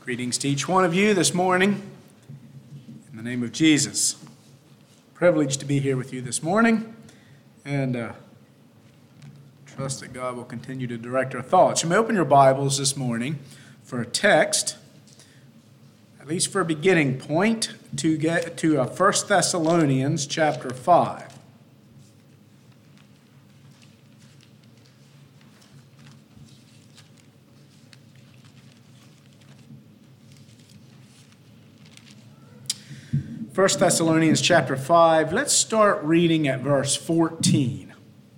Greetings to each one of you this morning. In the name of Jesus. Privileged to be here with you this morning, and trust that God will continue to direct our thoughts. You may open your Bibles this morning for a text, at least for a beginning point, to get to 1 Thessalonians chapter 5. 1 Thessalonians chapter 5, let's start reading at verse 14.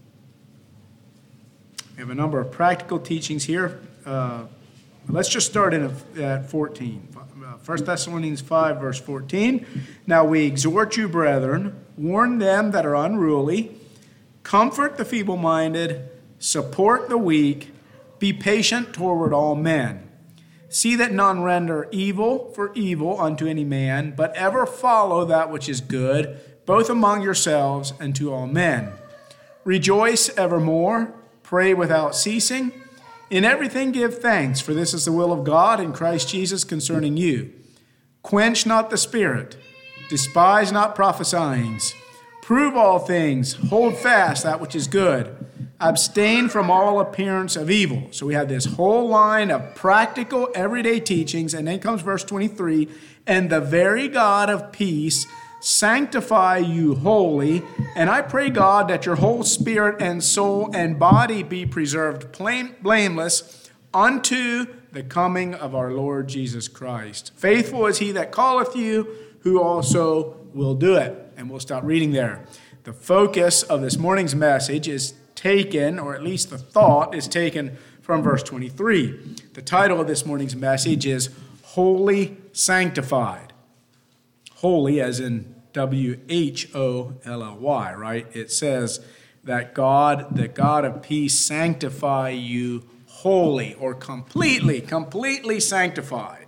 We have a number of practical teachings here. Let's just start at 14. 1 Thessalonians 5, verse 14. Now we exhort you, brethren, warn them that are unruly, comfort the feeble-minded, support the weak, be patient toward all men. See that none render evil for evil unto any man, but ever follow that which is good, both among yourselves and to all men. Rejoice evermore, pray without ceasing. In everything give thanks, for this is the will of God in Christ Jesus concerning you. Quench not the spirit, despise not prophesying. Prove all things, hold fast that which is good. Abstain from all appearance of evil. So we have this whole line of practical, everyday teachings, and then comes verse 23, and the very God of peace sanctify you wholly, and I pray God that your whole spirit and soul and body be preserved blameless unto the coming of our Lord Jesus Christ. Faithful is he that calleth you, who also will do it. And we'll stop reading there. The focus of this morning's message is taken, or at least the thought is taken from verse 23. The title of this morning's message is Wholly Sanctified. Holy as in W-H-O-L-L-Y, right? It says that God, the God of peace, sanctify you wholly or completely sanctified.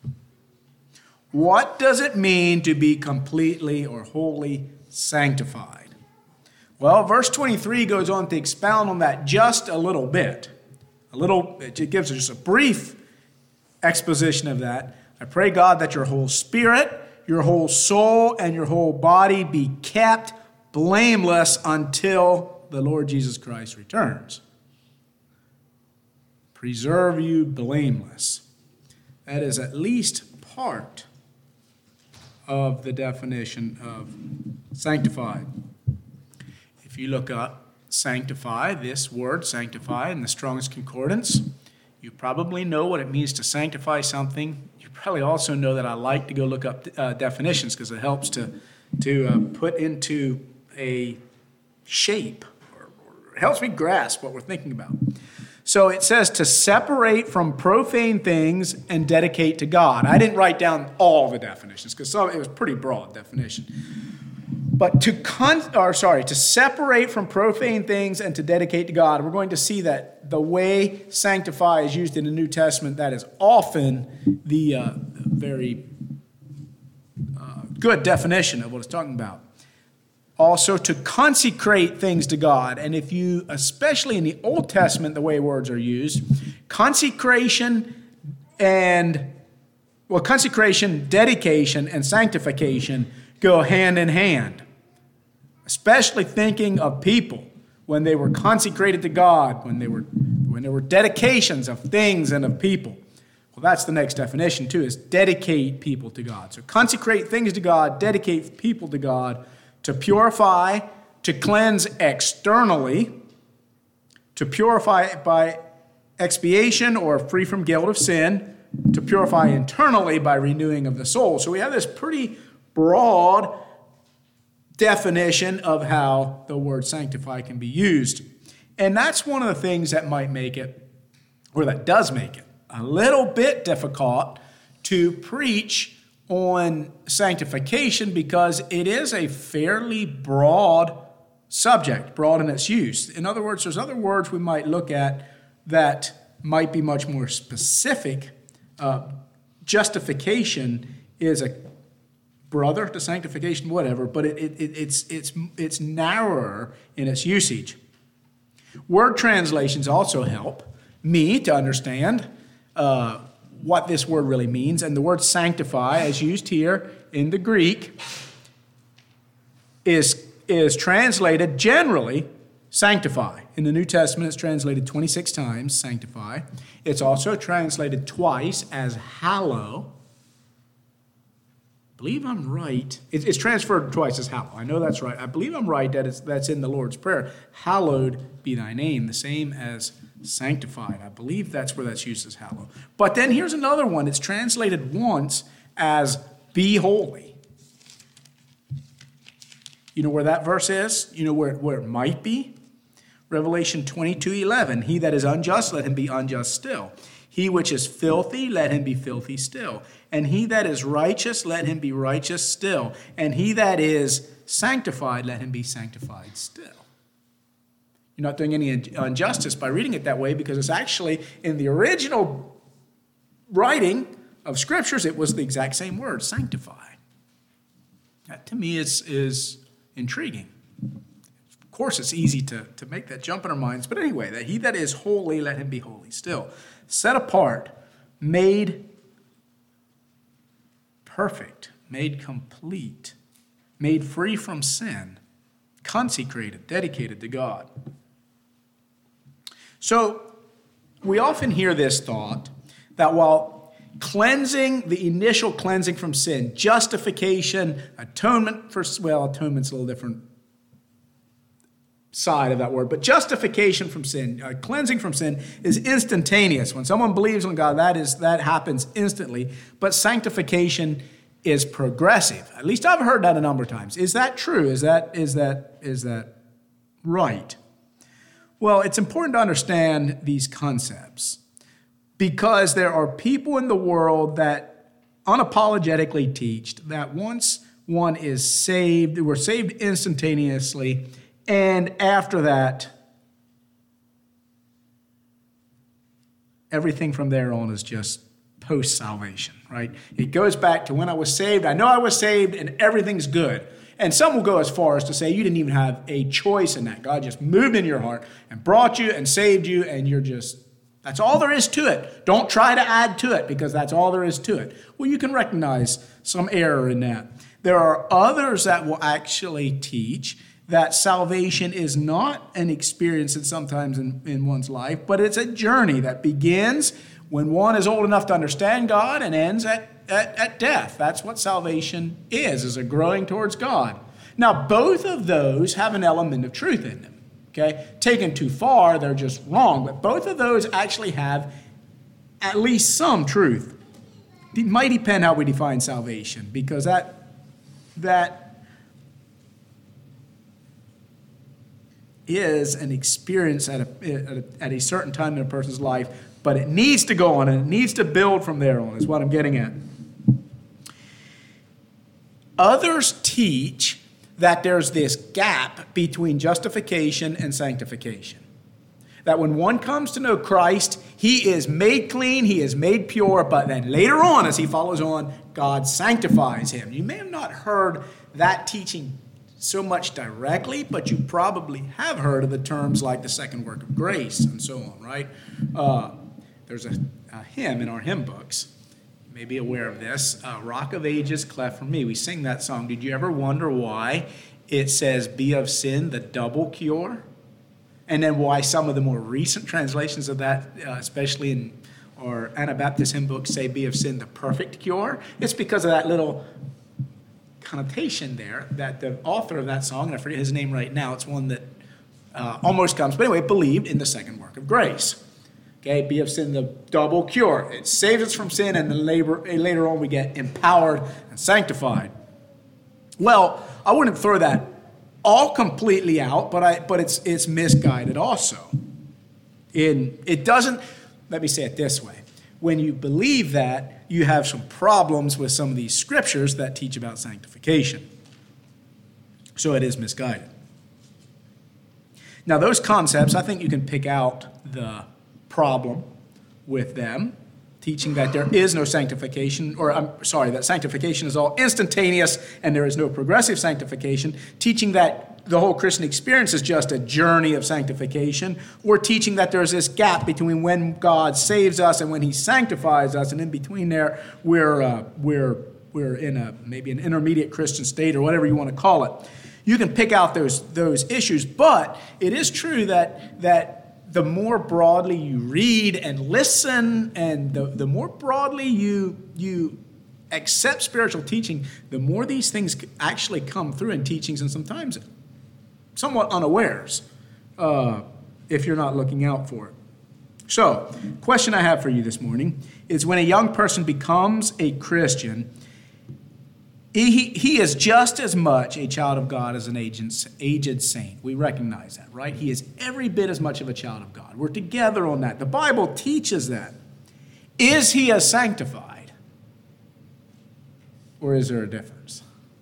What does it mean to be completely or wholly sanctified? Well, verse 23 goes on to expound on that just a little bit. It gives us just a brief exposition of that. I pray, God, that your whole spirit, your whole soul, and your whole body be kept blameless until the Lord Jesus Christ returns. Preserve you blameless. That is at least part of the definition of sanctified. If you look up sanctify, this word sanctify in the Strong's Concordance, you probably know what it means to sanctify something. You probably also know that I like to go look up definitions because it helps to put into a shape, or it helps me grasp what we're thinking about. So it says to separate from profane things and dedicate to God. I didn't write down all the definitions because it was a pretty broad definition. But to separate from profane things and to dedicate to God, we're going to see that the way sanctify is used in the New Testament, that is often the very good definition of what it's talking about. Also, to consecrate things to God. And if you, especially in the Old Testament, the way words are used, consecration, dedication, and sanctification go hand in hand. Especially thinking of people when they were consecrated to God, when there were dedications of things and of people. Well, that's the next definition too, is dedicate people to God. So consecrate things to God, dedicate people to God, to purify, to cleanse externally, to purify by expiation or free from guilt of sin, to purify internally by renewing of the soul. So we have this pretty broad definition of how the word sanctify can be used. And that's one of the things that might make it, or that does make it, a little bit difficult to preach on sanctification because it is a fairly broad subject, broad in its use. In other words, there's other words we might look at that might be much more specific. Justification is a brother to sanctification, whatever, but it's narrower in its usage. Word translations also help me to understand what this word really means. And the word sanctify, as used here in the Greek, is translated generally sanctify. In the New Testament, it's translated 26 times, sanctify. It's also translated twice as hallow. I believe I'm right. It's transferred twice as hallow. I know that's right. I believe I'm right that that's in the Lord's Prayer. Hallowed be thy name, the same as sanctified. I believe that's where that's used as hallow. But then here's another one. It's translated once as be holy. You know where that verse is? You know where it might be? Revelation 22:11. He that is unjust, let him be unjust still. He which is filthy, let him be filthy still. And he that is righteous, let him be righteous still. And he that is sanctified, let him be sanctified still. You're not doing any injustice by reading it that way, because it's actually in the original writing of Scriptures, it was the exact same word, sanctify. That to me is intriguing. Of course, it's easy to make that jump in our minds. But anyway, that he that is holy, let him be holy still. Set apart, made perfect, made complete, made free from sin, consecrated, dedicated to God. So we often hear this thought that while cleansing, the initial cleansing from sin, justification, atonement atonement's a little different side of that word, but justification from sin, cleansing from sin is instantaneous. When someone believes in God, that happens instantly. But sanctification is progressive. At least I've heard that a number of times. Is that true? Is that right? Well, it's important to understand these concepts, because there are people in the world that unapologetically teach that once one is saved, we're saved instantaneously, and after that, everything from there on is just post-salvation, right? It goes back to when I was saved. I know I was saved, and everything's good. And some will go as far as to say you didn't even have a choice in that. God just moved in your heart and brought you and saved you, and that's all there is to it. Don't try to add to it, because that's all there is to it. Well, you can recognize some error in that. There are others that will actually teach that salvation is not an experience that sometimes in one's life, but it's a journey that begins when one is old enough to understand God and ends at death. That's what salvation is a growing towards God. Now, both of those have an element of truth in them. Okay? Taken too far, they're just wrong. But both of those actually have at least some truth. It might depend how we define salvation, because that is an experience at a certain time in a person's life, but it needs to go on and it needs to build from there on, is what I'm getting at. Others teach that there's this gap between justification and sanctification. That when one comes to know Christ, he is made clean, he is made pure, but then later on, as he follows on, God sanctifies him. You may have not heard that teaching so much directly, but you probably have heard of the terms like the second work of grace and so on, right? There's a hymn in our hymn books. You may be aware of this. Rock of Ages, cleft for me. We sing that song. Did you ever wonder why it says, be of sin, the double cure? And then why some of the more recent translations of that, especially in our Anabaptist hymn books, say, be of sin, the perfect cure? It's because of that little connotation there that the author of that song, and I forget his name right now, it's one that almost comes, but anyway, believed in the second work of grace. Okay, be of sin, the double cure. It saves us from sin, and then later on we get empowered and sanctified. Well, I wouldn't throw that all completely out, but it's misguided also. It doesn't, let me say it this way. When you believe that, you have some problems with some of these scriptures that teach about sanctification. So it is misguided. Now, those concepts, I think you can pick out the problem with them. teaching that there is no sanctification, or I'm sorry, that sanctification is all instantaneous and there is no progressive sanctification, teaching that the whole Christian experience is just a journey of sanctification, or teaching that there's this gap between when God saves us and when he sanctifies us, and in between there, we're in maybe an intermediate Christian state, or whatever you want to call it. You can pick out those issues, but it is true that the more broadly you read and listen, and the more broadly you accept spiritual teaching, the more these things actually come through in teachings, and sometimes somewhat unawares, if you're not looking out for it. So, question I have for you this morning is, when a young person becomes a Christian, he is just as much a child of God as an aged saint. We recognize that, right? He is every bit as much of a child of God. We're together on that. The Bible teaches that. Is he as sanctified? Or is there a difference?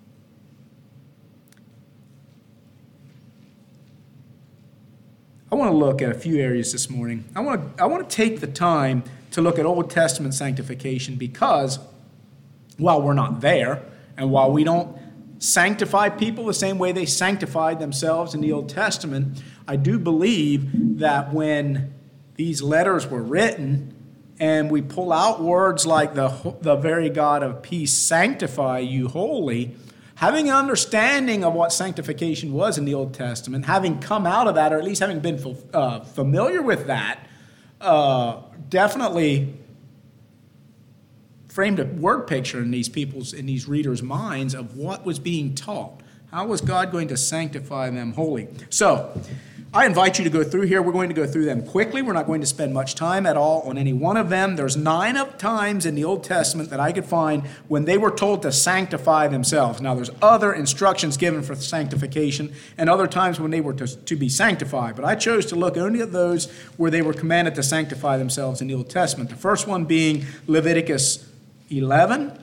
I want to look at a few areas this morning. I want to take the time to look at Old Testament sanctification, because while we're not there, and while we don't sanctify people the same way they sanctified themselves in the Old Testament, I do believe that when these letters were written and we pull out words like the very God of peace sanctify you wholly, having an understanding of what sanctification was in the Old Testament, having come out of that, or at least having been familiar with that, definitely framed a word picture in these readers' minds of what was being taught. How was God going to sanctify them wholly? So, I invite you to go through here. We're going to go through them quickly. We're not going to spend much time at all on any one of them. There's 9 times in the Old Testament that I could find when they were told to sanctify themselves. Now, there's other instructions given for sanctification and other times when they were to be sanctified. But I chose to look only at those where they were commanded to sanctify themselves in the Old Testament. The first one being Leviticus 11.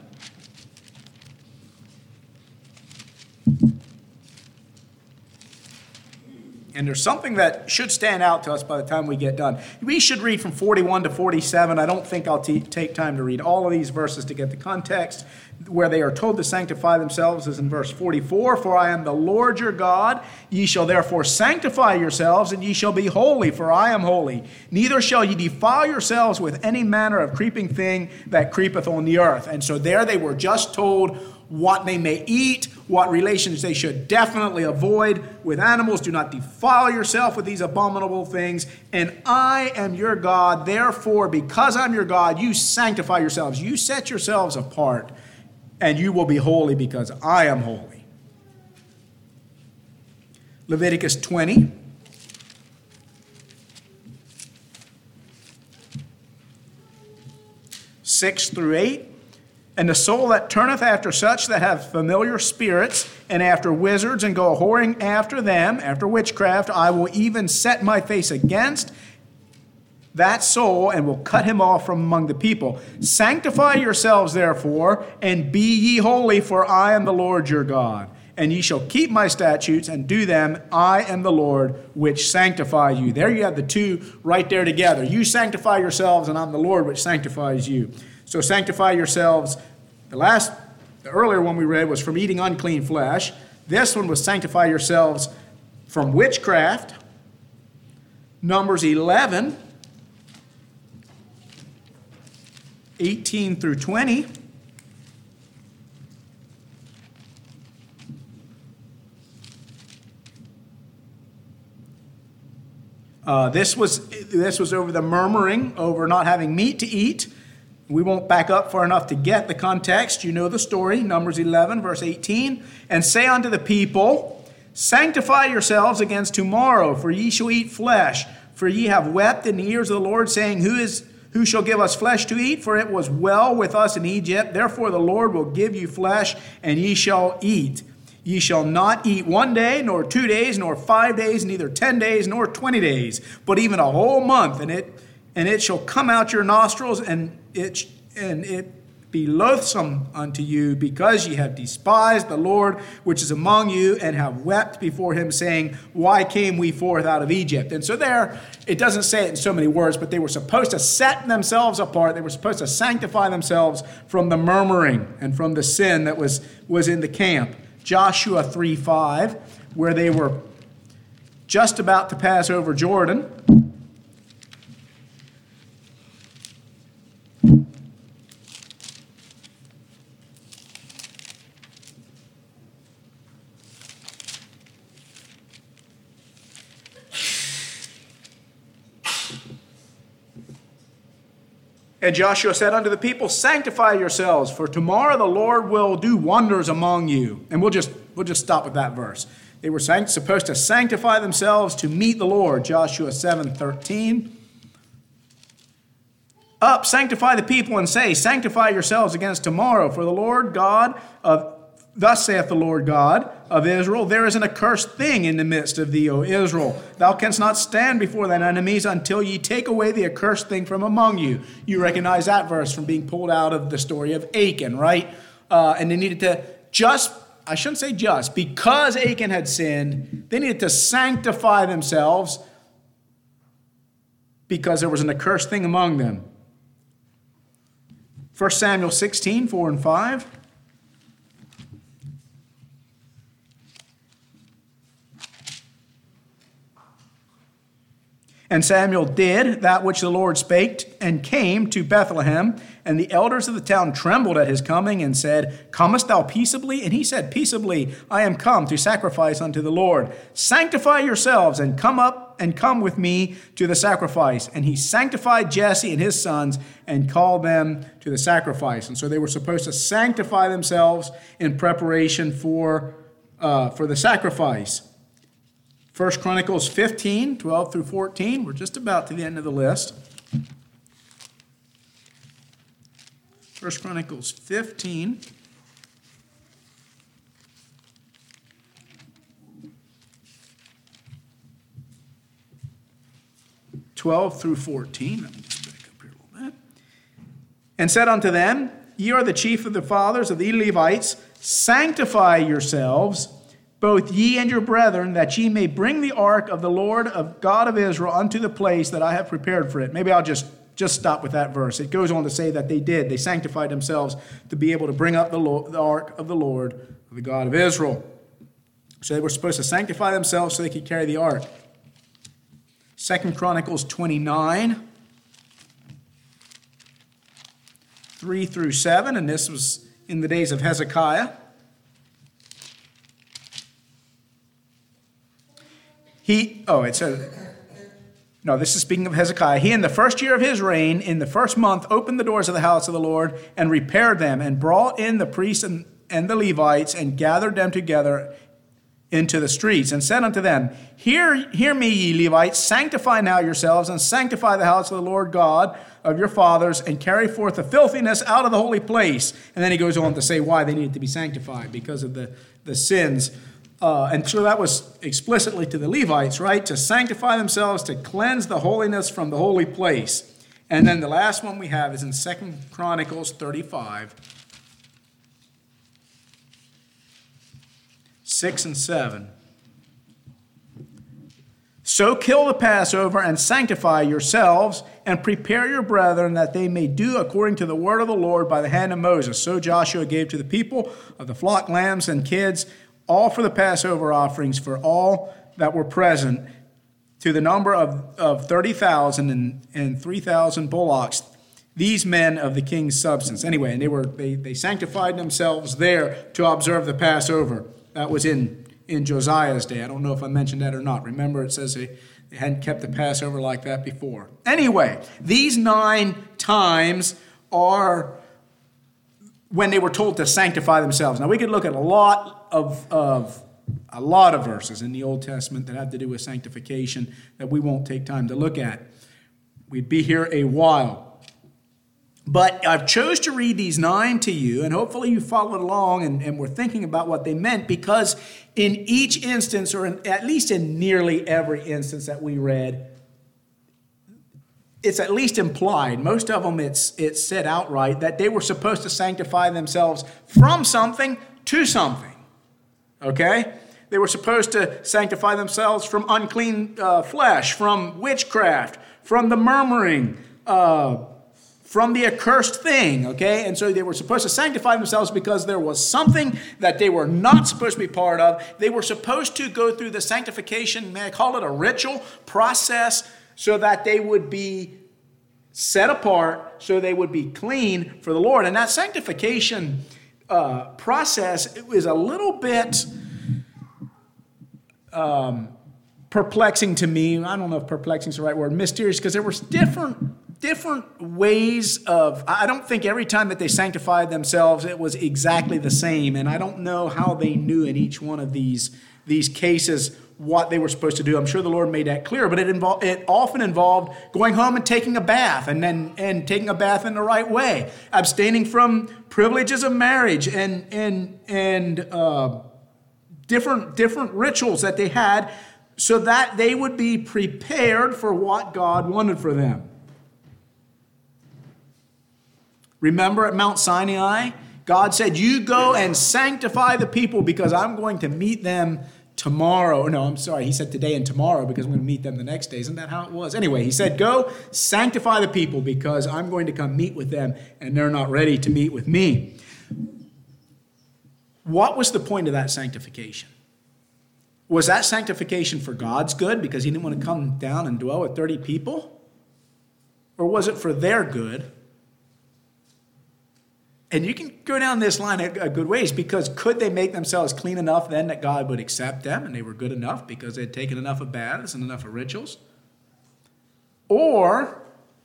And there's something that should stand out to us by the time we get done. We should read from 41 to 47. I don't think I'll take time to read all of these verses to get the context. Where they are told to sanctify themselves is in verse 44. For I am the Lord your God. Ye shall therefore sanctify yourselves, and ye shall be holy, for I am holy. Neither shall ye defile yourselves with any manner of creeping thing that creepeth on the earth. And so there they were just told what they may eat, what relations they should definitely avoid with animals. Do not defile yourself with these abominable things. And I am your God. Therefore, because I'm your God, you sanctify yourselves. You set yourselves apart, and you will be holy because I am holy. Leviticus 20. Six through 8. And the soul that turneth after such that have familiar spirits, and after wizards, and go whoring after them, after witchcraft, I will even set my face against that soul, and will cut him off from among the people. Sanctify yourselves, therefore, and be ye holy, for I am the Lord your God. And ye shall keep my statutes and do them. I am the Lord which sanctify you. There you have the two right there together. You sanctify yourselves, and I'm the Lord which sanctifies you. So sanctify yourselves. The earlier one we read was from eating unclean flesh. This one was sanctify yourselves from witchcraft. Numbers 11, 18 through 20. This was over the murmuring over not having meat to eat. We won't back up far enough to get the context. You know the story. Numbers 11, verse 18. And say unto the people, sanctify yourselves against tomorrow, for ye shall eat flesh. For ye have wept in the ears of the Lord, saying, Who shall give us flesh to eat? For it was well with us in Egypt. Therefore the Lord will give you flesh, and ye shall eat. Ye shall not eat 1 day, nor 2 days, nor 5 days, neither 10 days, nor 20 days, but even a whole month, and it shall come out your nostrils, and it be loathsome unto you, because ye have despised the Lord which is among you, and have wept before him, saying, why came we forth out of Egypt? And so there, it doesn't say it in so many words, but they were supposed to set themselves apart. They were supposed to sanctify themselves from the murmuring and from the sin that was in the camp. Joshua 3:5, where they were just about to pass over Jordan. And Joshua said unto the people, sanctify yourselves, for tomorrow the Lord will do wonders among you. And we'll just stop with that verse. They were supposed to sanctify themselves to meet the Lord. Joshua 7:13. Up, sanctify the people, and say, sanctify yourselves against tomorrow, for the Lord God of thus saith the Lord God of Israel, there is an accursed thing in the midst of thee, O Israel. Thou canst not stand before thine enemies until ye take away the accursed thing from among you. You recognize that verse from being pulled out of the story of Achan, right? And they needed to I shouldn't say just, because Achan had sinned, they needed to sanctify themselves because there was an accursed thing among them. 1 Samuel 16:4 and 5. And Samuel did that which the Lord spake, and came to Bethlehem. And the elders of the town trembled at his coming, and said, comest thou peaceably? And he said, peaceably I am come to sacrifice unto the Lord. Sanctify yourselves, and come up, and come with me to the sacrifice. And he sanctified Jesse and his sons, and called them to the sacrifice. And so they were supposed to sanctify themselves in preparation for the sacrifice. 1 Chronicles 15, 12 through 14. We're just about to the end of the list. 1 Chronicles 15. 12 through 14. Let me just back up here a little bit. And said unto them, ye are the chief of the fathers of the Levites. Sanctify yourselves, both ye and your brethren, that ye may bring the ark of the Lord of God of Israel unto the place that I have prepared for it. Maybe I'll just stop with that verse. It goes on to say that they did. They sanctified themselves to be able to bring up the ark of the Lord, of the God of Israel. So they were supposed to sanctify themselves so they could carry the ark. 2 Chronicles 29, 3 through 7, and this was in the days of Hezekiah. This is speaking of Hezekiah. He, in the first year of his reign, in the first month, opened the doors of the house of the Lord and repaired them, and brought in the priests and the Levites, and gathered them together into the streets, and said unto them, Hear me, ye Levites, sanctify now yourselves, and sanctify the house of the Lord God of your fathers, and carry forth the filthiness out of the holy place. And then he goes on to say why they needed to be sanctified, because of the sins. And so that was explicitly to the Levites, right? To sanctify themselves, to cleanse the holiness from the holy place. And then the last one we have is in 2 Chronicles 35, 6 and 7. So kill the Passover and sanctify yourselves, and prepare your brethren that they may do according to the word of the Lord by the hand of Moses. So Joshua gave to the people of the flock lambs and kids, all for the Passover offerings for all that were present, to the number of 30,000 and 3,000 bullocks, these men of the king's substance. Anyway, and they sanctified themselves there to observe the Passover. That was in Josiah's day. I don't know if I mentioned that or not. Remember, it says they hadn't kept the Passover like that before. Anyway, these 9 times are when they were told to sanctify themselves. Now, we could look at a lot of verses in the Old Testament that have to do with sanctification that we won't take time to look at. We'd be here a while. But I've chose to read these 9 to you, and hopefully you followed along and were thinking about what they meant, because in each instance, or at least in nearly every instance that we read, it's at least implied, most of them it's said outright, that they were supposed to sanctify themselves from something to something. Okay? They were supposed to sanctify themselves from unclean flesh, from witchcraft, from the murmuring, from the accursed thing, okay? And so they were supposed to sanctify themselves because there was something that they were not supposed to be part of. They were supposed to go through the sanctification, may I call it a ritual process, so that they would be set apart, so they would be clean for the Lord. And that sanctification process is a little bit perplexing to me. I don't know if perplexing is the right word, mysterious, because there was different ways of, I don't think every time that they sanctified themselves, it was exactly the same. And I don't know how they knew in each one of these cases what they were supposed to do. I'm sure the Lord made that clear, but it often involved going home and taking a bath, and taking a bath in the right way, abstaining from privileges of marriage and different rituals that they had, so that they would be prepared for what God wanted for them. Remember at Mount Sinai, God said, you go and sanctify the people because I'm going to meet them tomorrow. No, I'm sorry. He said today and tomorrow because I'm going to meet them the next day. Isn't that how it was? Anyway, he said, go sanctify the people because I'm going to come meet with them and they're not ready to meet with me. What was the point of that sanctification? Was that sanctification for God's good because he didn't want to come down and dwell with 30 people? Or was it for their good? And you can go down this line a good ways, because could they make themselves clean enough then that God would accept them and they were good enough because they had taken enough of baths and enough of rituals? Or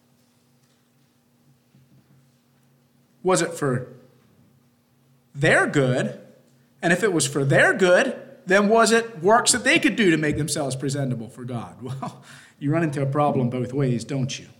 was it for their good? And if it was for their good, then was it works that they could do to make themselves presentable for God? Well, you run into a problem both ways, don't you?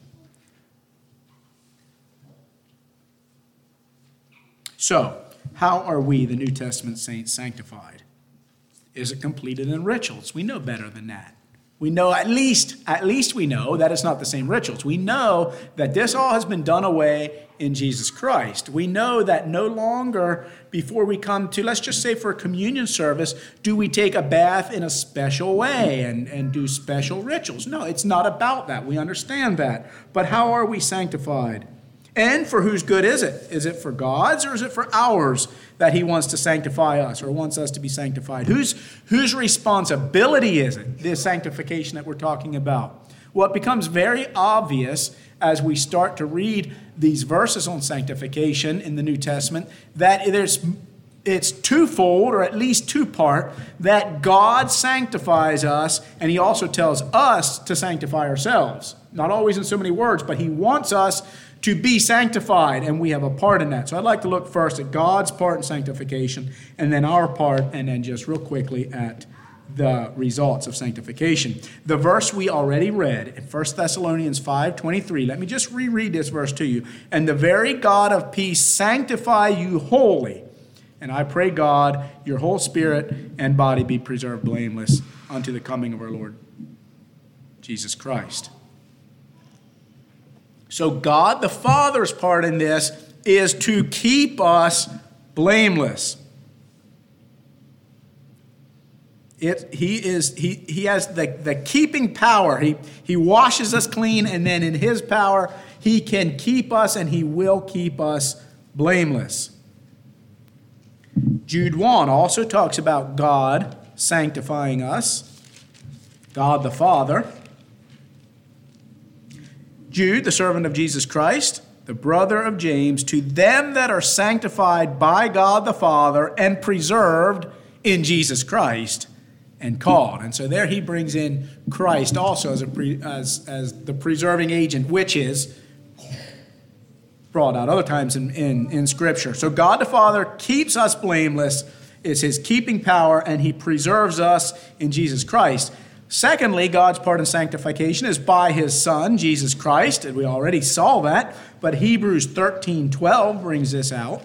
So, how are we, the New Testament saints, sanctified? Is it completed in rituals? We know better than that. We know at least we know that it's not the same rituals. We know that this all has been done away in Jesus Christ. We know that no longer, before we come to, let's just say for a communion service, do we take a bath in a special way and do special rituals. No, it's not about that. We understand that. But how are we sanctified? And for whose good is it? Is it for God's or is it for ours that he wants to sanctify us or wants us to be sanctified? Whose responsibility is it, this sanctification that we're talking about? Well, it becomes very obvious as we start to read these verses on sanctification in the New Testament that it's twofold, or at least two-part, that God sanctifies us, and he also tells us to sanctify ourselves. Not always in so many words, but he wants us to be sanctified, and we have a part in that. So I'd like to look first at God's part in sanctification, and then our part, and then just real quickly at the results of sanctification. The verse we already read in 1 Thessalonians 5:23, let me just reread this verse to you. And the very God of peace sanctify you wholly. And I pray, God, your whole spirit and body be preserved blameless unto the coming of our Lord Jesus Christ. So God the Father's part in this is to keep us blameless. He has the keeping power. He washes us clean, and then in his power, he can keep us, and he will keep us blameless. Jude 1 also talks about God sanctifying us, God the Father. Jude, the servant of Jesus Christ, the brother of James, to them that are sanctified by God the Father and preserved in Jesus Christ and called. And so there he brings in Christ also as the preserving agent, which is brought out other times in Scripture. So God the Father keeps us blameless. It's his keeping power, and he preserves us in Jesus Christ. Secondly, God's part in sanctification is by his Son, Jesus Christ, and we already saw that, but Hebrews 13:12 brings this out.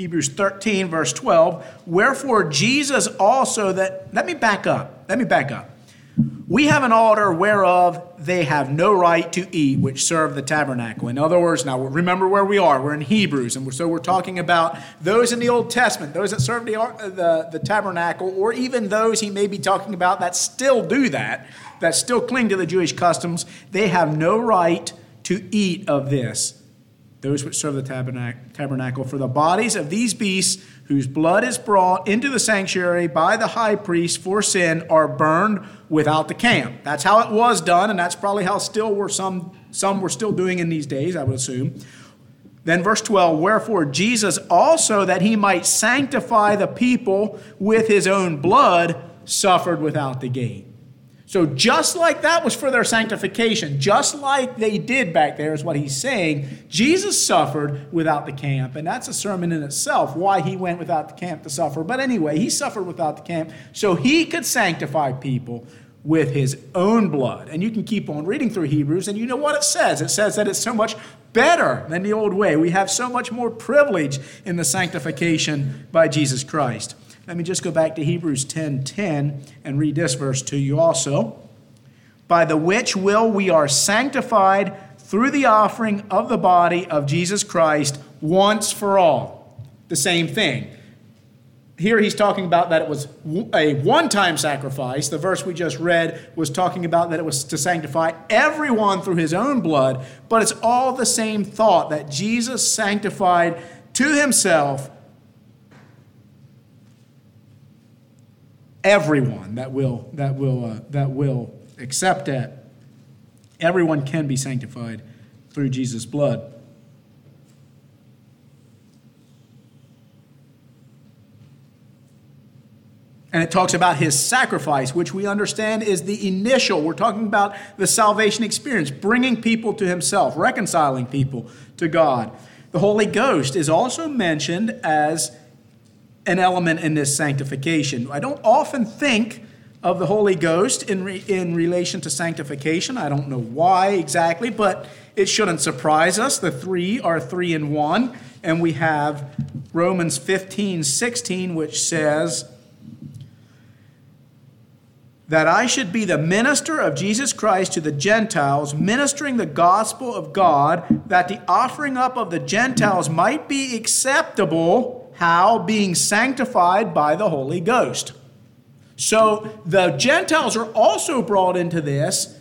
Hebrews 13, verse 12, wherefore Jesus also that, let me back up. We have an altar whereof they have no right to eat, which serve the tabernacle. In other words, now remember where we are. We're in Hebrews, and so we're talking about those in the Old Testament, those that serve the tabernacle, or even those he may be talking about that still do that still cling to the Jewish customs. They have no right to eat of this. Those which serve the tabernacle, for the bodies of these beasts whose blood is brought into the sanctuary by the high priest for sin are burned without the camp. That's how it was done, and that's probably how some were still doing in these days, I would assume. Then verse 12, wherefore Jesus also, that he might sanctify the people with his own blood, suffered without the gate. So just like that was for their sanctification, just like they did back there is what he's saying, Jesus suffered without the camp. And that's a sermon in itself, why he went without the camp to suffer. But anyway, he suffered without the camp so he could sanctify people with his own blood. And you can keep on reading through Hebrews, and you know what it says. It says that it's so much better than the old way. We have so much more privilege in the sanctification by Jesus Christ. Let me just go back to Hebrews 10:10 and read this verse to you also. By the which will we are sanctified through the offering of the body of Jesus Christ once for all. The same thing. Here he's talking about that it was a one-time sacrifice. The verse we just read was talking about that it was to sanctify everyone through his own blood. But it's all the same thought that Jesus sanctified to himself everyone that will accept it. Everyone can be sanctified through Jesus' blood. And it talks about his sacrifice, which we understand is the initial. We're talking about the salvation experience, bringing people to himself, reconciling people to God. The Holy Ghost is also mentioned as an element in this sanctification. I don't often think of the Holy Ghost in relation to sanctification. I don't know why exactly, but it shouldn't surprise us. The three are three in one. And we have Romans 15:16, which says that I should be the minister of Jesus Christ to the Gentiles, ministering the gospel of God, that the offering up of the Gentiles might be acceptable. How? Being sanctified by the Holy Ghost. So the Gentiles are also brought into this.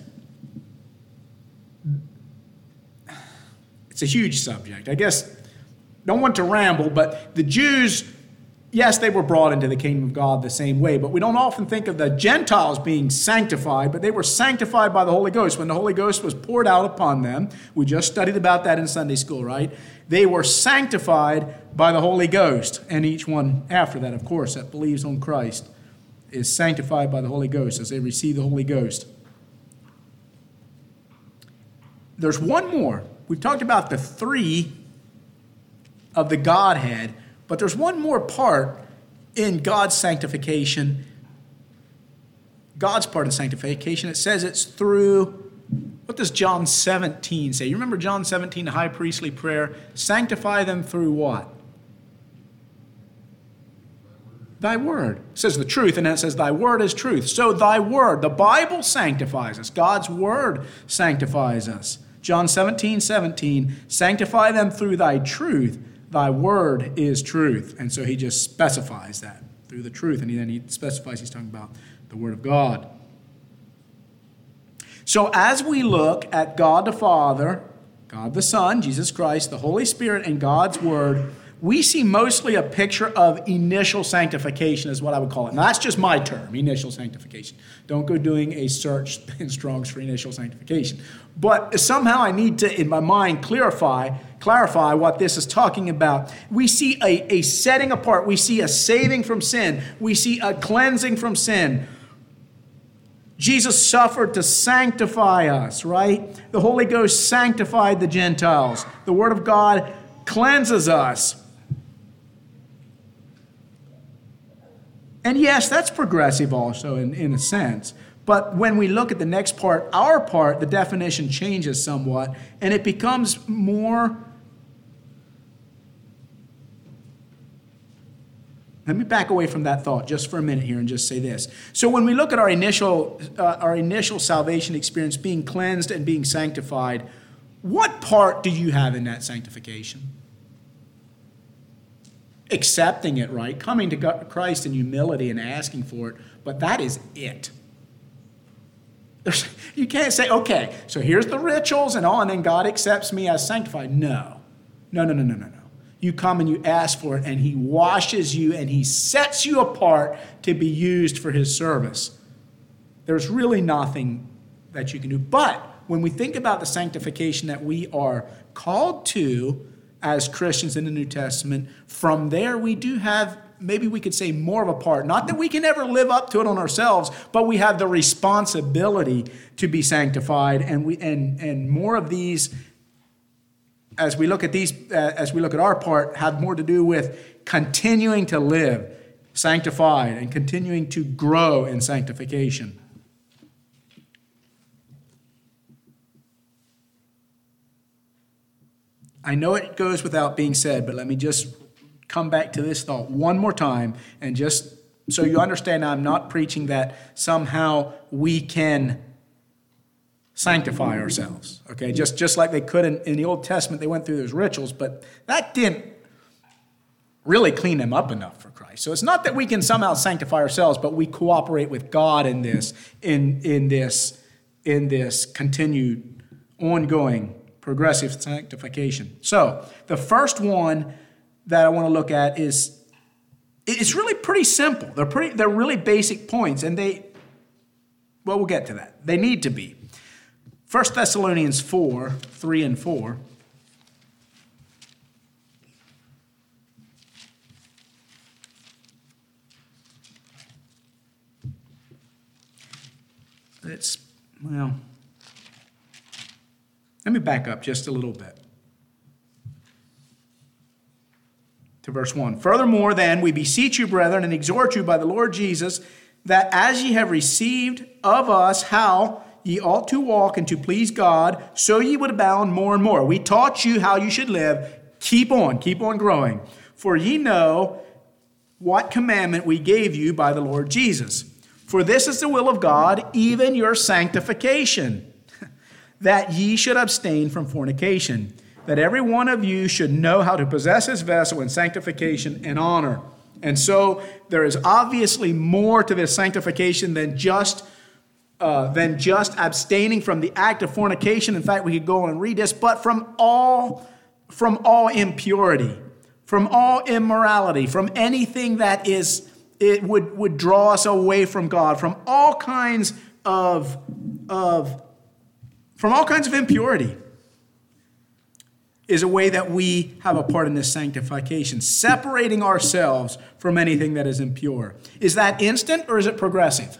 It's a huge subject. I guess, don't want to ramble, but the Jews, yes, they were brought into the kingdom of God the same way, but we don't often think of the Gentiles being sanctified, but they were sanctified by the Holy Ghost. When the Holy Ghost was poured out upon them, we just studied about that in Sunday school, right? They were sanctified by the Holy Ghost, and each one after that, of course, that believes on Christ is sanctified by the Holy Ghost as they receive the Holy Ghost. There's one more. We've talked about the three of the Godhead, but there's one more part in God's sanctification, God's part of sanctification. It says it's through, what does John 17 say? You remember John 17, the high priestly prayer? Sanctify them through what? Thy word. It says the truth, and then it says thy word is truth. So thy word, the Bible sanctifies us. God's word sanctifies us. John 17:17, sanctify them through thy truth. Thy word is truth. And so he just specifies that through the truth. And then he specifies he's talking about the word of God. So as we look at God the Father, God the Son, Jesus Christ, the Holy Spirit, and God's word, we see mostly a picture of initial sanctification is what I would call it. Now, that's just my term, initial sanctification. Don't go doing a search in Strong's for initial sanctification. But somehow I need to, in my mind, clarify what this is talking about. We see a setting apart. We see a saving from sin. We see a cleansing from sin. Jesus suffered to sanctify us, right? The Holy Ghost sanctified the Gentiles. The Word of God cleanses us. And yes, that's progressive also in a sense. But when we look at the next part, our part, the definition changes somewhat, and it becomes more Let me back away from that thought just for a minute here and just say this. So when we look at our initial salvation experience, being cleansed and being sanctified, what part do you have in that sanctification? Accepting it, right? Coming to Christ in humility and asking for it, but that is it. You can't say, okay, so here's the rituals and all, and then God accepts me as sanctified. No. You come and you ask for it, and he washes you, and he sets you apart to be used for his service. There's really nothing that you can do. But when we think about the sanctification that we are called to as Christians in the New Testament, from there we do have, maybe we could say, more of a part. Not that we can ever live up to it on ourselves, but we have the responsibility to be sanctified, and more of these, as we look at our part, have more to do with continuing to live sanctified and continuing to grow in sanctification. I know it goes without being said, but let me just come back to this thought one more time, and just so you understand, I'm not preaching that somehow we can sanctify ourselves, okay? Just like they could in the Old Testament, they went through those rituals, but that didn't really clean them up enough for Christ. So it's not that we can somehow sanctify ourselves, but we cooperate with God in this continued, ongoing, progressive sanctification. So the first one that I want to look at it's really pretty simple. They're really basic points, and we'll get to that. They need to be. 1 Thessalonians 4, 3 and 4. Let me back up just a little bit to verse 1. Furthermore, then, we beseech you, brethren, and exhort you by the Lord Jesus, that as ye have received of us how ye ought to walk and to please God, so ye would abound more and more. We taught you how you should live. Keep on growing. For ye know what commandment we gave you by the Lord Jesus. For this is the will of God, even your sanctification, that ye should abstain from fornication, that every one of you should know how to possess his vessel in sanctification and honor. And so there is obviously more to this sanctification than just abstaining from the act of fornication. In fact, we could go on and read this, but from all impurity, from all immorality, from anything that would draw us away from God, from all kinds of impurity, is a way that we have a part in this sanctification, separating ourselves from anything that is impure. Is that instant or is it progressive?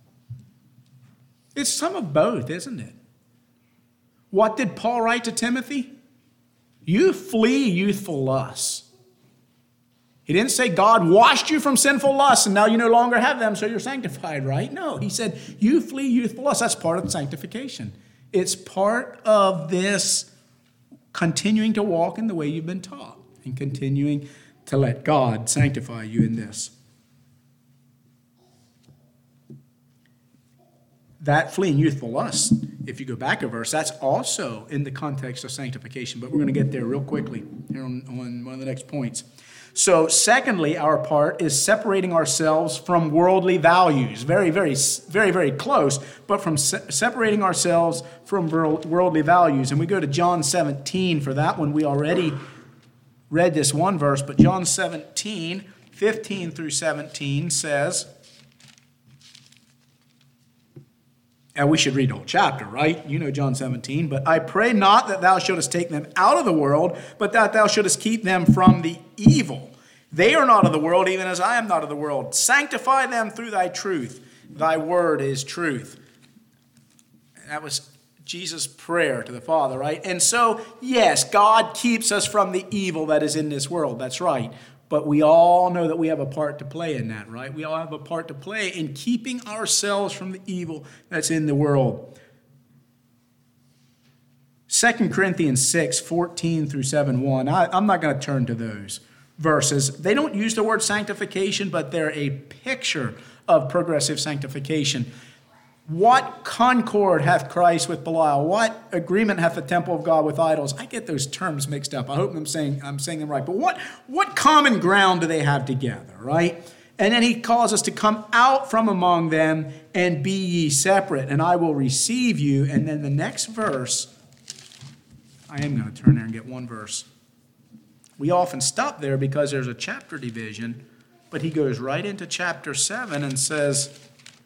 It's some of both, isn't it? What did Paul write to Timothy? You flee youthful lusts. He didn't say God washed you from sinful lusts and now you no longer have them, so you're sanctified, right? No, he said you flee youthful lusts. That's part of sanctification. It's part of this continuing to walk in the way you've been taught and continuing to let God sanctify you in this. That fleeing youthful lust, if you go back a verse, that's also in the context of sanctification, but we're going to get there real quickly here on one of the next points. So secondly, our part is separating ourselves from worldly values. Very, very, very, very close, but from separating ourselves from worldly values. And we go to John 17 for that one. We already read this one verse, but John 17, 15 through 17 says, and we should read the whole chapter, right? You know John 17. But I pray not that thou shouldest take them out of the world, but that thou shouldest keep them from the evil. They are not of the world, even as I am not of the world. Sanctify them through thy truth. Thy word is truth. That was Jesus' prayer to the Father, right? And so, yes, God keeps us from the evil that is in this world. That's right. But we all know that we have a part to play in that, right? We all have a part to play in keeping ourselves from the evil that's in the world. 2 Corinthians 6, 14 through 7:1. I'm not going to turn to those verses. They don't use the word sanctification, but they're a picture of progressive sanctification. What concord hath Christ with Belial? What agreement hath the temple of God with idols? I get those terms mixed up. I hope I'm saying them right. But what common ground do they have together, right? And then he calls us to come out from among them and be ye separate, and I will receive you. And then the next verse, I am going to turn there and get one verse. We often stop there because there's a chapter division, but he goes right into chapter 7 and says,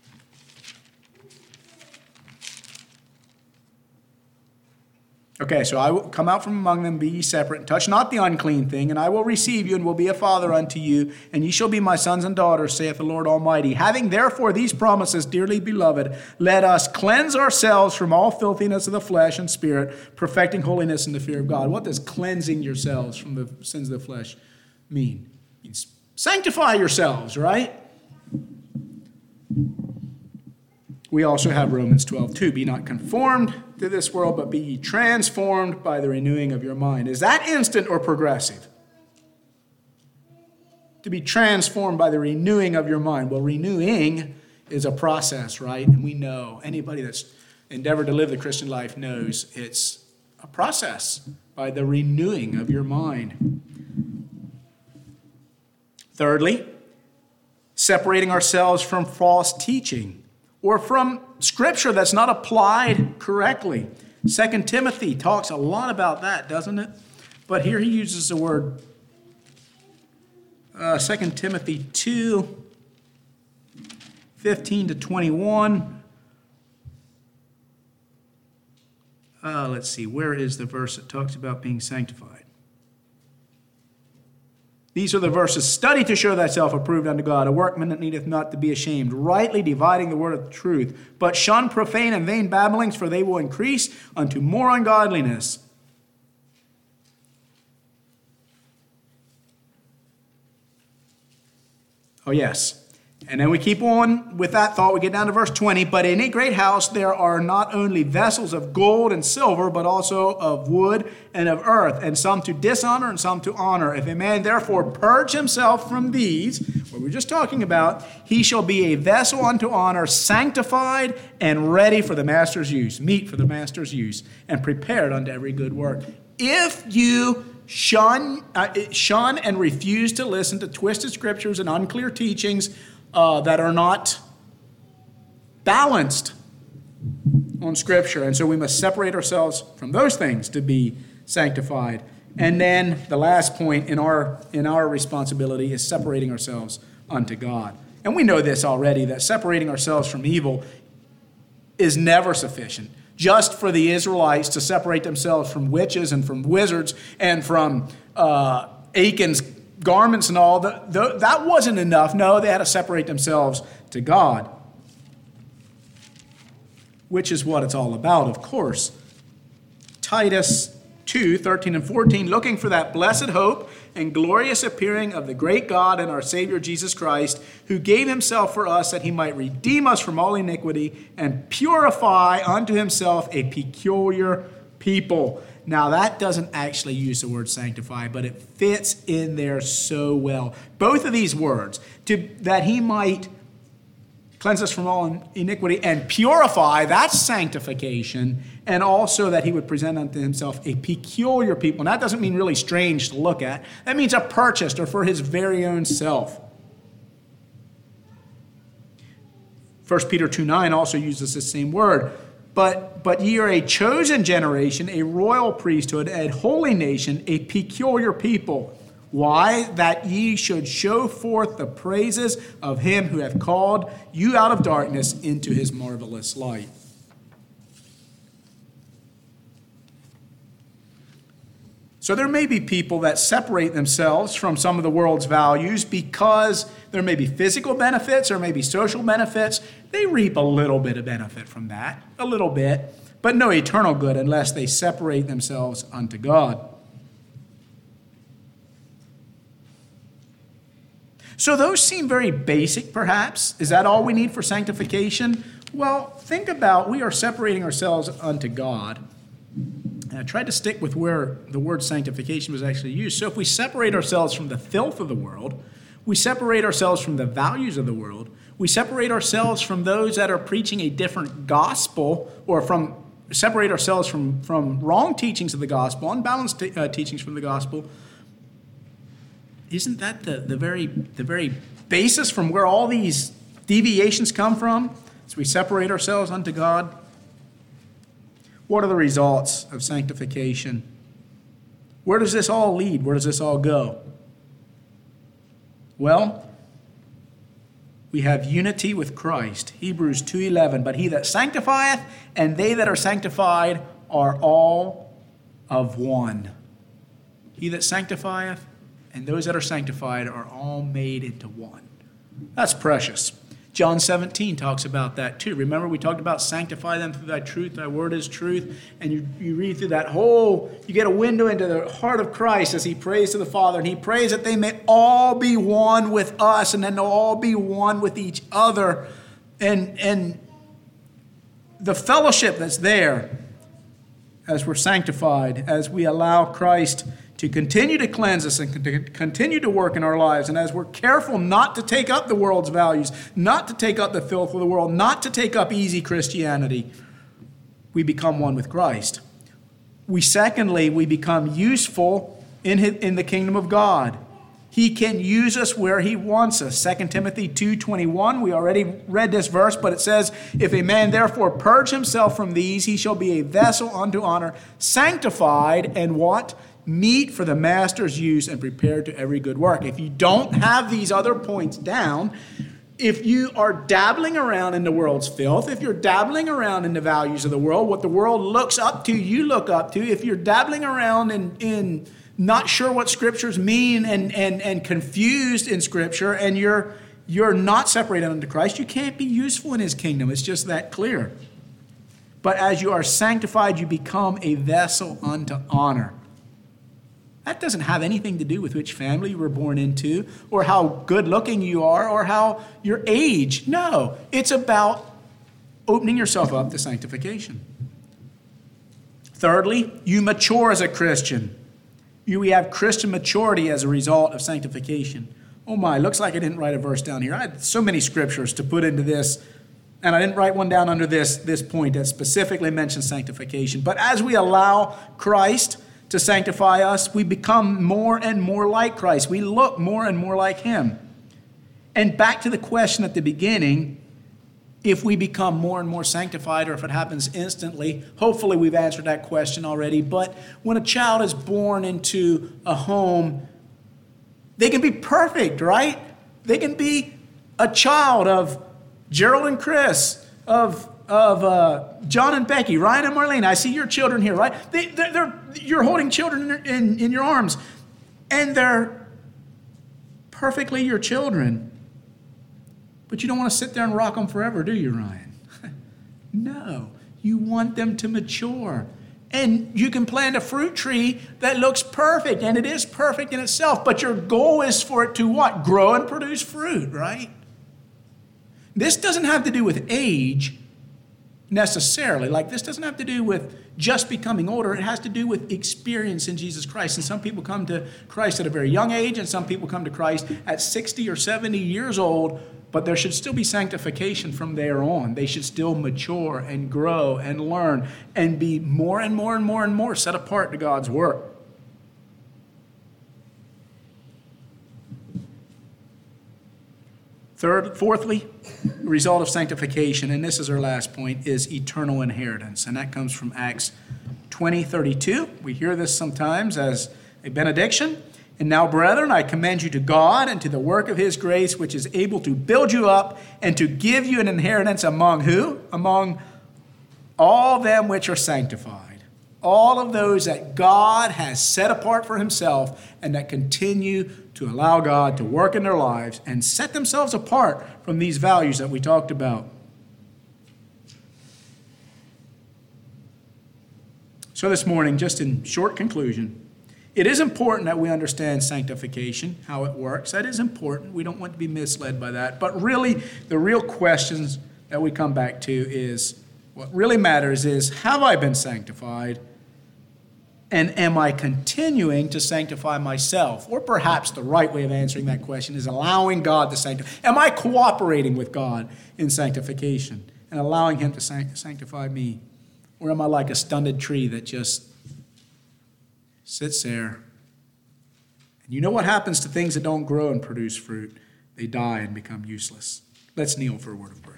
okay, so I will come out from among them, be ye separate, and touch not the unclean thing, and I will receive you, and will be a father unto you, and ye shall be my sons and daughters, saith the Lord Almighty. Having therefore these promises, dearly beloved, let us cleanse ourselves from all filthiness of the flesh and spirit, perfecting holiness in the fear of God. What does cleansing yourselves from the sins of the flesh mean? It means sanctify yourselves, right? We also have Romans 12:2. Be not conformed to this world, but be ye transformed by the renewing of your mind. Is that instant or progressive? To be transformed by the renewing of your mind. Well, renewing is a process, right? And we know, anybody that's endeavored to live the Christian life knows it's a process by the renewing of your mind. Thirdly, separating ourselves from false teaching, or from Scripture that's not applied correctly. 2 Timothy talks a lot about that, doesn't it? But here he uses the word 2 Timothy 2, 15 to 21. Let's see, where is the verse that talks about being sanctified? These are the verses. Study to show thyself approved unto God, a workman that needeth not to be ashamed, rightly dividing the word of truth. But shun profane and vain babblings, for they will increase unto more ungodliness. Oh, yes. And then we keep on with that thought. We get down to verse 20. But in a great house there are not only vessels of gold and silver, but also of wood and of earth, and some to dishonor and some to honor. If a man therefore purge himself from these, what we're just talking about, he shall be a vessel unto honor, sanctified and ready for the master's use, meet for the master's use, and prepared unto every good work. If you shun and refuse to listen to twisted scriptures and unclear teachings that are not balanced on Scripture. And so we must separate ourselves from those things to be sanctified. And then the last point in our responsibility is separating ourselves unto God. And we know this already, that separating ourselves from evil is never sufficient. Just for the Israelites to separate themselves from witches and from wizards and from Achan's garments and all, that wasn't enough. No, they had to separate themselves to God, which is what it's all about, of course. Titus 2, 13 and 14, looking for that blessed hope and glorious appearing of the great God and our Savior Jesus Christ, who gave himself for us that he might redeem us from all iniquity and purify unto himself a peculiar people. Now, that doesn't actually use the word sanctify, but it fits in there so well. Both of these words, that he might cleanse us from all iniquity and purify, that's sanctification, and also that he would present unto himself a peculiar people. And that doesn't mean really strange to look at. That means a purchased or for his very own self. 1 Peter 2:9 also uses the same word. But ye are a chosen generation, a royal priesthood, a holy nation, a peculiar people. Why? That ye should show forth the praises of him who hath called you out of darkness into his marvelous light. So there may be people that separate themselves from some of the world's values because there may be physical benefits or maybe social benefits. They reap a little bit of benefit from that, a little bit, but no eternal good unless they separate themselves unto God. So those seem very basic, perhaps. Is that all we need for sanctification? Well, think about, we are separating ourselves unto God. I tried to stick with where the word sanctification was actually used. So if we separate ourselves from the filth of the world, we separate ourselves from the values of the world, we separate ourselves from those that are preaching a different gospel, or separate ourselves from wrong teachings of the gospel, unbalanced teachings from the gospel. Isn't that the very basis from where all these deviations come from? As we separate ourselves unto God. What are the results of sanctification? Where does this all lead? Where does this all go? Well, we have unity with Christ. Hebrews 2:11, but he that sanctifieth and they that are sanctified are all of one. He that sanctifieth and those that are sanctified are all made into one. That's precious. John 17 talks about that too. Remember, we talked about sanctify them through thy truth. Thy word is truth. And you read through that you get a window into the heart of Christ as he prays to the Father. And he prays that they may all be one with us, and then they'll all be one with each other. And the fellowship that's there as we're sanctified, as we allow Christ to continue to cleanse us and to continue to work in our lives. And as we're careful not to take up the world's values, not to take up the filth of the world, not to take up easy Christianity, we become one with Christ. Secondly, we become useful in the kingdom of God. He can use us where he wants us. 2 Timothy 2:21, we already read this verse, but it says, if a man therefore purge himself from these, he shall be a vessel unto honor, sanctified, and what? Meet for the master's use and prepared to every good work. If you don't have these other points down, if you are dabbling around in the world's filth, if you're dabbling around in the values of the world, what the world looks up to, you look up to, if you're dabbling around in not sure what scriptures mean and confused in scripture, and you're not separated unto Christ, you can't be useful in his kingdom. It's just that clear. But as you are sanctified, you become a vessel unto honor. That doesn't have anything to do with which family you were born into, or how good looking you are, or how your age. No, it's about opening yourself up to sanctification. Thirdly, you mature as a Christian. We have Christian maturity as a result of sanctification. Oh my, looks like I didn't write a verse down here. I had so many scriptures to put into this, and I didn't write one down under this point that specifically mentions sanctification. But as we allow Christ to sanctify us, we become more and more like Christ. We look more and more like him. And back to the question at the beginning, if we become more and more sanctified, or if it happens instantly, hopefully we've answered that question already. But when a child is born into a home, they can be perfect, right? They can be a child of Gerald and Chris, of John and Becky, Ryan and Marlene. I see your children here, right? You're holding children in your arms, and they're perfectly your children. But you don't want to sit there and rock them forever, do you, Ryan? No, you want them to mature. And you can plant a fruit tree that looks perfect, and it is perfect in itself, but your goal is for it to what? Grow and produce fruit, right? This doesn't have to do with age necessarily. Like, this doesn't have to do with just becoming older. It has to do with experience in Jesus Christ. And some people come to Christ at a very young age, and some people come to Christ at 60 or 70 years old, but there should still be sanctification from there on. They should still mature and grow and learn and be more and more and more and more set apart to God's work. Fourthly, the result of sanctification, and this is our last point, is eternal inheritance. And that comes from Acts 20:32. We hear this sometimes as a benediction. And now, brethren, I commend you to God and to the work of his grace, which is able to build you up and to give you an inheritance among who? Among all them which are sanctified. All of those that God has set apart for himself and that continue to allow God to work in their lives and set themselves apart from these values that we talked about. So this morning, just in short conclusion, it is important that we understand sanctification, how it works. That is important. We don't want to be misled by that. But really, the real questions that we come back to is, what really matters is, have I been sanctified? And am I continuing to sanctify myself? Or perhaps the right way of answering that question is allowing God to sanctify. Am I cooperating with God in sanctification and allowing him to sanctify me? Or am I like a stunted tree that just sits there? And you know what happens to things that don't grow and produce fruit? They die and become useless. Let's kneel for a word of prayer.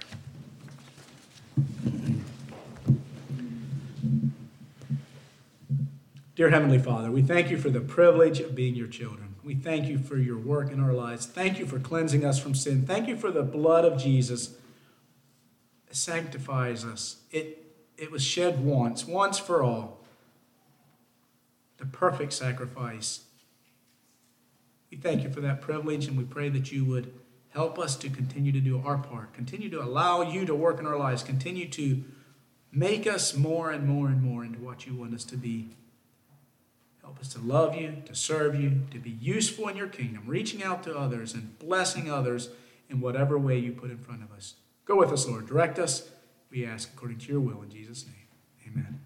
Dear Heavenly Father, we thank you for the privilege of being your children. We thank you for your work in our lives. Thank you for cleansing us from sin. Thank you for the blood of Jesus that sanctifies us. It was shed once for all. The perfect sacrifice. We thank you for that privilege, and we pray that you would help us to continue to do our part. Continue to allow you to work in our lives. Continue to make us more and more and more into what you want us to be. Help us to love you, to serve you, to be useful in your kingdom, reaching out to others and blessing others in whatever way you put in front of us. Go with us, Lord. Direct us, we ask, according to your will in Jesus' name. Amen.